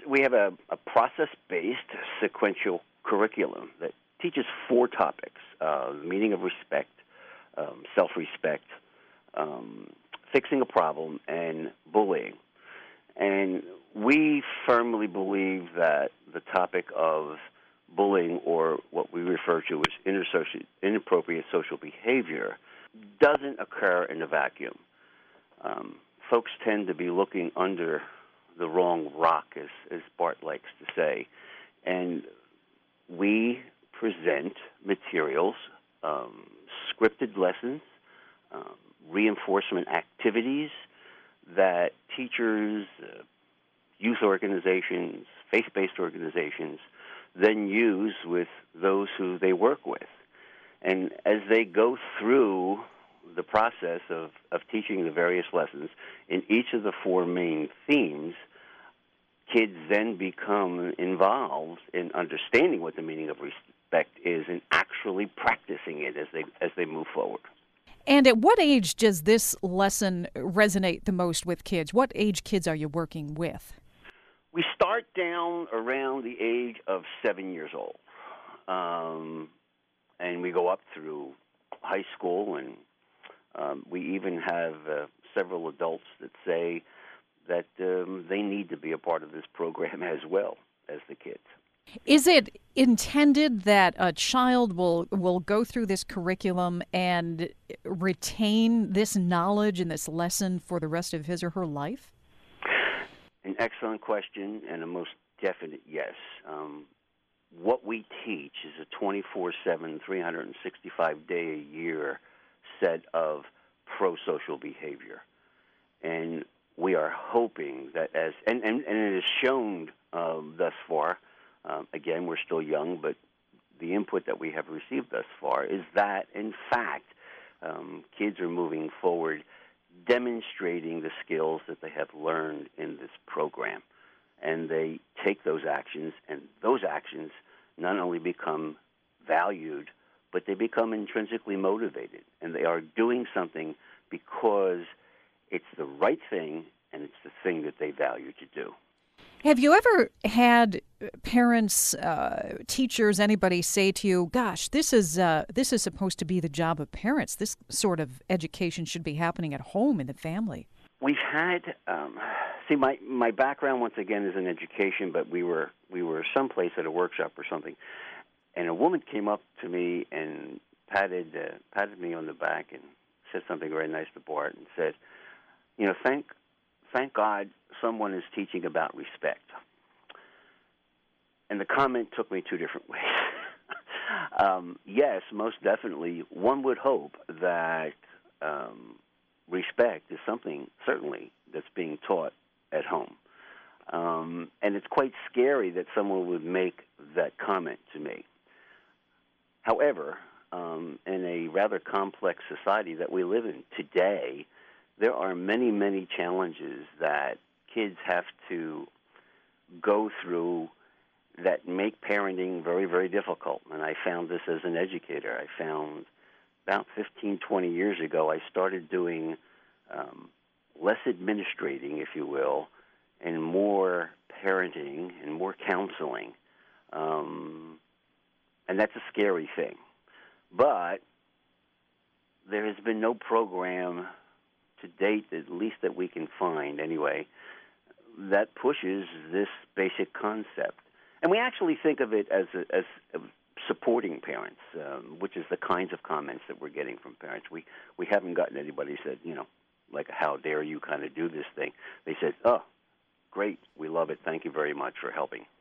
we have a process-based sequential curriculum that teaches 4 topics: the meaning of respect, self-respect, fixing a problem, and bullying. And we firmly believe that the topic of bullying, or what we refer to as inappropriate social behavior, doesn't occur in a vacuum. Folks tend to be looking under the wrong rock, as Bart likes to say. And we present materials, scripted lessons, reinforcement activities that teachers, youth organizations, faith-based organizations then use with those who they work with. And as they go through the process of teaching the various lessons in each of the 4 main themes, kids then become involved in understanding what the meaning of respect is and actually practicing it as they move forward. And at what age does this lesson resonate the most with kids? What age kids are you working with? We start down around the age of 7 years old, and we go up through high school, and we even have several adults that say that they need to be a part of this program as well as the kids. Is it intended that a child will go through this curriculum and retain this knowledge and this lesson for the rest of his or her life? An excellent question, and a most definite yes. What we teach is a 24/7, 365-day-a-year set of pro-social behavior. And we are hoping that and it is shown thus far, again, we're still young, but the input that we have received thus far is that, in fact, kids are moving forward demonstrating the skills that they have learned in this program. And they take those actions, and those actions not only become valued, but they become intrinsically motivated. And they are doing something because it's the right thing, and it's the thing that they value to do. Have you ever had parents, teachers, anybody say to you, gosh, this is supposed to be the job of parents. This sort of education should be happening at home in the family? We've had, my background, once again, is in education, but we were someplace at a workshop or something, and a woman came up to me and patted me on the back and said something very nice to Bart and said, thank God someone is teaching about respect. And the comment took me 2 different ways. Yes, most definitely, one would hope that respect is something, certainly, that's being taught at home. And it's quite scary that someone would make that comment to me. However, in a rather complex society that we live in today, there are many, many challenges that kids have to go through that make parenting very, very difficult. And I found this as an educator. I found about 15, 20 years ago, I started doing less administrating, if you will, and more parenting and more counseling. And that's a scary thing. But there has been no program to date, at least that we can find anyway, that pushes this basic concept. And we actually think of it as supporting parents, which is the kinds of comments that we're getting from parents. We haven't gotten anybody who said, like, how dare you kind of do this thing. They said, oh, great, we love it, thank you very much for helping.